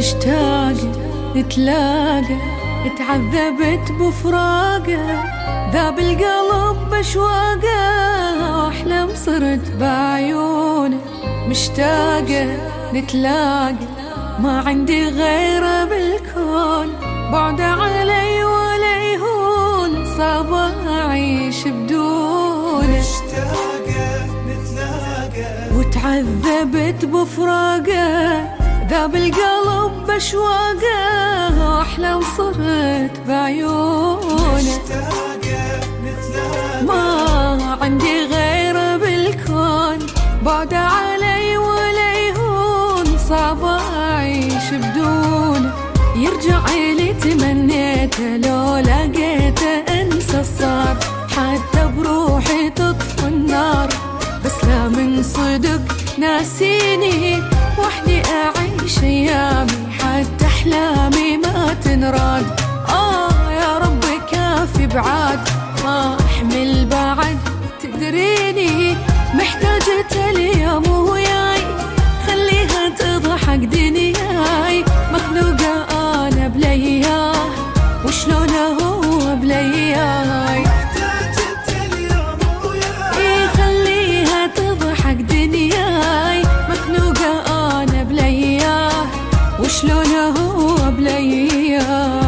مشتاقة نتلاقى، اتعذبت بفراقه، ذاب القلب بشواقه، واحلم صرت بعيونه. مشتاقة نتلاقى، ما عندي غيره بالكون، بعد علي ولا يهون، صعب أعيش بدونه. مشتاقة نتلاقى وتعذبت بفراقه، ذاب القلب بشواقه، واحلم صرت بعيونه. مشتاقة نتلاقى ما عندي غيره بالكون، بعد علي ولا يهون، صعب أعيش بدونه. يرجع لي تمنيته، لو لقيته انسى الصار، حتى بروحي تطفى النار، بس لا من صدق ناسيني، وحدي أعيش أيامي، حتى أحلامي ما تنراد. يا رب كافي بعاد، ما أحمل بعد تدريني، محتاجة اليوم وياي، خليها تضحك دنياي، مخلوقة أنا بلياه، وشلونه هو بلياي. محتاجة اليوم وياي، خليها تضحك دنياي، مخلوقة أنا بلياه، وشلونه هو بلياه.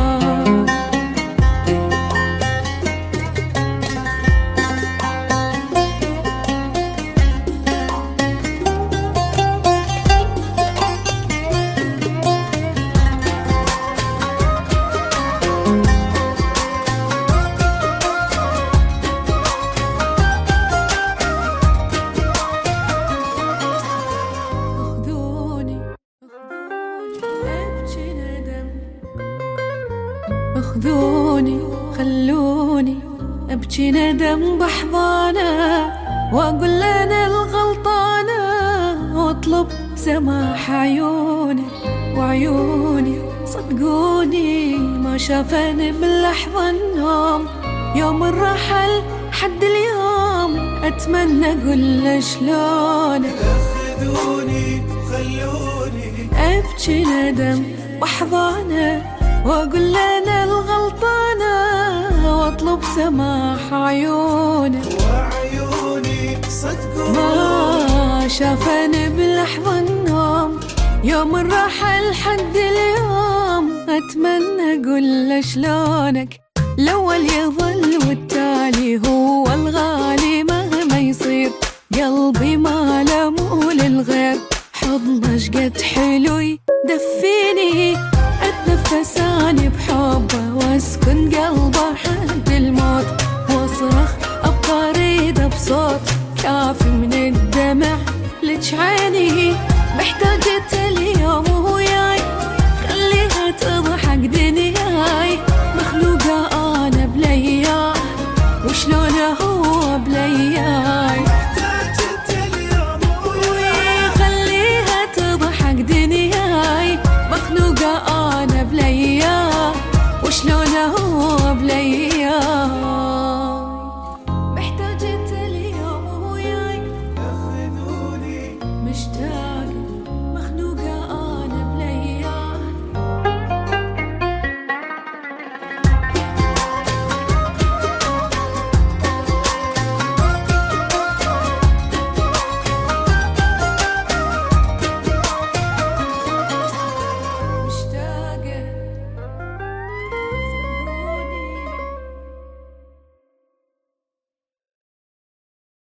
اخذوني خلوني ابكي ندم بحضانه، واقول لنا الغلطانه، واطلب سماح عيونه. وعيوني صدقوني ما شافني باللحظه النوم، يوم الرحل حد اليوم اتمنى اقول له شلونه. اخذوني خلوني ابكي ندم بحضانه، واقول لنا الغلطانه، واطلب سماح عيونه. وعيوني صدقوني ما شافني بلحظه النوم، يوم الرحل حد اليوم اتمنى اقول له شلونك. الاول يظل والتالي هو الغالي مهما يصير، قلبي ما له مو للغير، حضنه شقد حلو يدفيني.